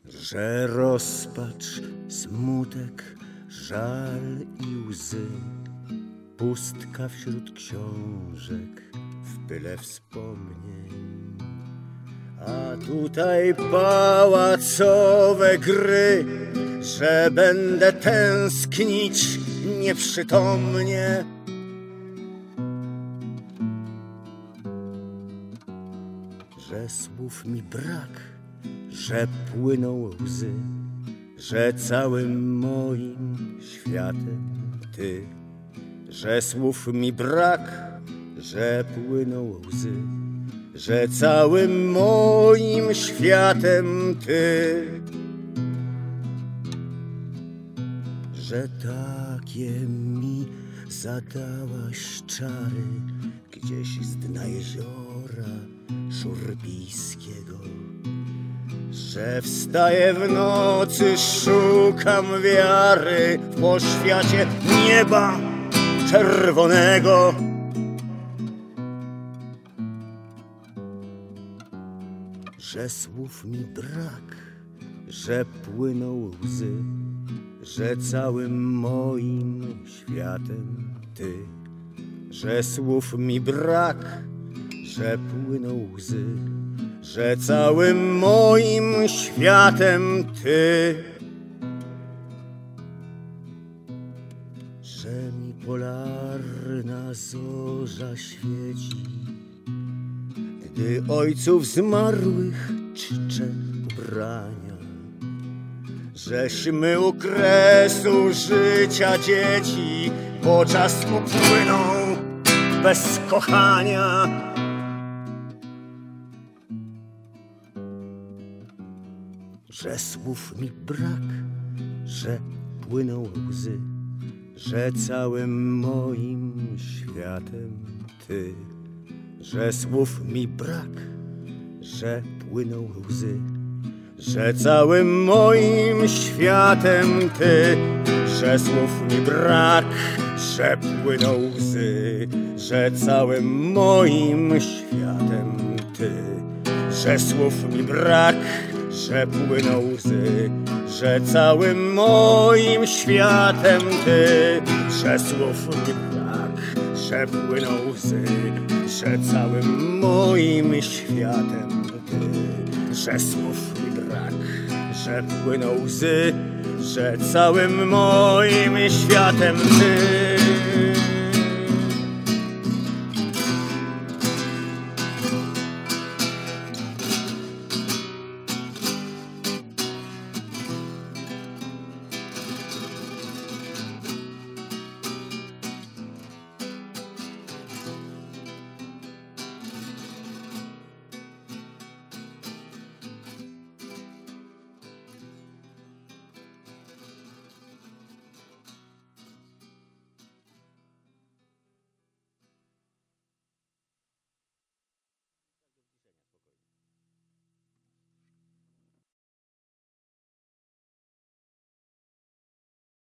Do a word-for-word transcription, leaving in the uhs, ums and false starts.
że rozpacz, smutek, żal i łzy, pustka wśród książek w pyle wspomnień. A tutaj pałacowe gry, że będę tęsknić nieprzytomnie. Że słów mi brak, że płyną łzy, że całym moim światem ty. Że słów mi brak, że płyną łzy, że całym moim światem ty. Że takie mi zadałaś czary gdzieś z dna jeziora szurbijskiego. Że wstaję w nocy, szukam wiary w poświacie nieba czerwonego. Że słów mi brak, że płyną łzy, że całym moim światem ty. Że słów mi brak, że płyną łzy, że całym moim światem ty. Że mi polarna zorza świeci, gdy ojców zmarłych czczę ubrania. Żeśmy u kresu życia dzieci, bo czas upłynął bez kochania. Że słów mi brak, że płyną łzy, że całym moim światem ty. Że słów mi brak, że płyną łzy, że całym moim światem ty. Że słów mi brak, że płyną łzy, że całym moim światem ty. Że słów mi brak, że płyną łzy, że całym moim światem ty. Że słów mi brak, że płyną łzy, że całym moim światem ty. Że słów mi brak, że płyną łzy, że całym moim światem ty.